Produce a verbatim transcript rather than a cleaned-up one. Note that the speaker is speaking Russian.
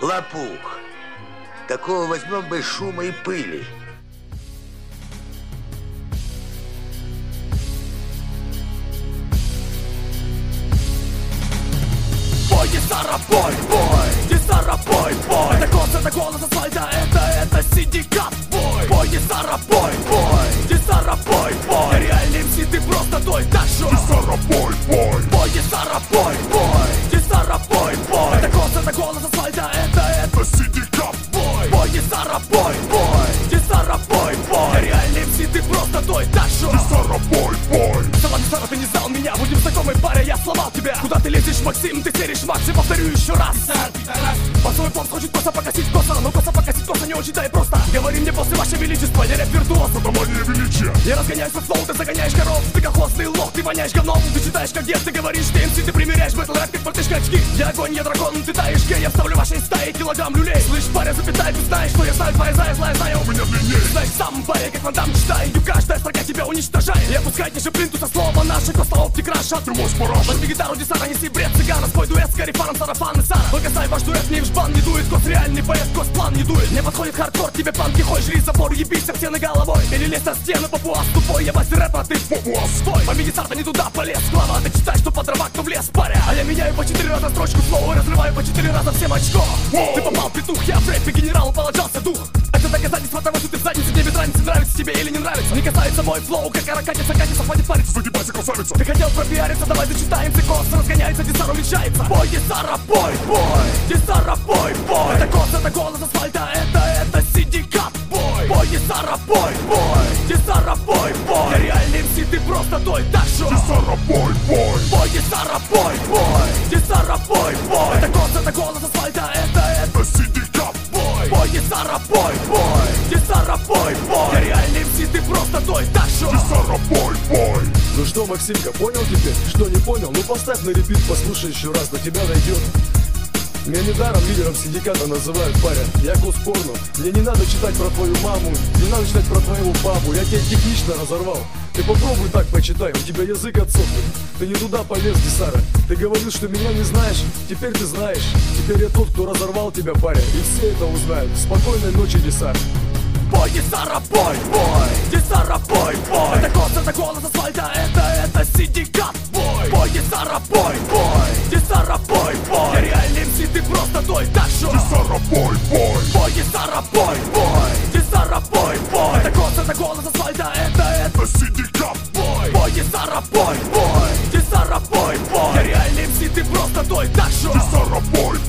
лопух. Такого возьмем без шума и пыли. Бой, гитара, бой, бой, гитара, бой, бой. Это голос, это голос асфальта, это, это синдикат, бой. Бой, гитара, бой, бой, гитара, бой, бой. Реальный эм си, ты просто той, так что Гитара, бой, бой. Бой, гитара, бой, бой, гитара, бой, бой. Это голос, это голос асфальта, это, это синдикат, бой. Бой, гитара, бой, бой, гитара, бой, бой. Реальный эм си, ты просто той, так что Гитара, бой, бой. Сама гитара, ты не знал меня, будем знакомы, паря, я сломал тебя. Куда ты лезешь, Максим, ты серишь Макс, я повторю еще раз. По свой поп хочет коса покосить коса, но коса покосить коса не очень-то и просто. Говори мне после ваше величество, я рэп виртуоз. Это мания величия. Я разгоняюсь под флоу, ты загоняешь коров. Ты колхозный лох, ты воняешь говном. Ты читаешь как дед, ты говоришь, ты эм си, ты примеряешь бэтл рэп, как мартышка очки. Я огонь, я дракон, ты таешь гей, я вставлю вашей стаи килограмм люлей. Слышь, паря, запятай, ты знаешь, что я знаю, твоя зая злая, знаю. У меня длиннее. Знаешь сам, паря, как фантом читай. И каждая строка тебя уничтожает. Я пускай ниже плинтуса слова наши, коста оптик раша. Ты можешь параша. Возьми гитару, десара, неси бред цыгана. Спой дуэт с карифаном, сарафан и сара. Только знай, ваш дуэт не в жбан не дует. Кос реальный поэт, кос план не дует. Не подходит хардкор, тебе панки хой. Жри забор, ебись об стены головой. Или лезь на стену, папуас тупой. Я мастер рэпа, ты Папуас. стой. Помимо старта не туда полез. Глава, ты читаешь, что под дрова, кто в лес, паря. А я меняю по четыре раза строчку слова. Разрываю по четыре раза всем очко. Ты попал, петух, я в рэпе генералу положился дух. Это доказательство того, что ты в заднице, тебе без разницы, нравится тебе или не нравится. Не касается мой флоу, как каракатица, катится, хватит париться. Загибайся, красавица. Ты хотел пропиариться, давай зачитаем цикос. Разгоняется, десар увеличается. Бой, гитара, бой, бой, гитара, бой, бой. Это голос, это голос асфальта, это, это синдикат, бой. Бой, гитара, бой, бой, гитара, бой, бой. Реальный эм си, ты просто той, так что Гитара, бой, бой. Бой, гитара, бой, бой, гитара, бой, бой. Это голос, это голос асфальта, это, это синдикат, бой. Бой, гитара, бой, бой, гитара, бой, бой. Реальный эм си, ты просто той, так что Гитара, бой, бой. Ну что, Максимка, понял теперь? Что не понял? Ну поставь на репит, послушай еще раз, до тебя дойдет. Меня недаром лидером синдиката называют, паря. Я госпорно. Мне не надо читать про твою маму, не надо читать про твоего папу. Я тебя технично разорвал. Ты попробуй так почитай, у тебя язык отсохнет. Ты не туда полез, Десара. Ты говорил, что меня не знаешь, теперь ты знаешь. Теперь я тот, кто разорвал тебя, паря. И все это узнают. Спокойной ночи, Десар. Бой, гитара, бой, бой, гитара, бой, бой. Это голос, это голос асфальта, это, это синдикат, бой. Бой, гитара, бой, бой, гитара, бой, бой. Реальный эм си, ты просто той, так что Гитара, бой, бой. Бой, гитара, бой, бой, гитара, бой, бой. Это голос, это голос асфальта, это, это синдикат, бой. Бой, гитара, бой, бой, гитара, бой, бой. Реальный эм си, ты просто той, так что Гитара, бой,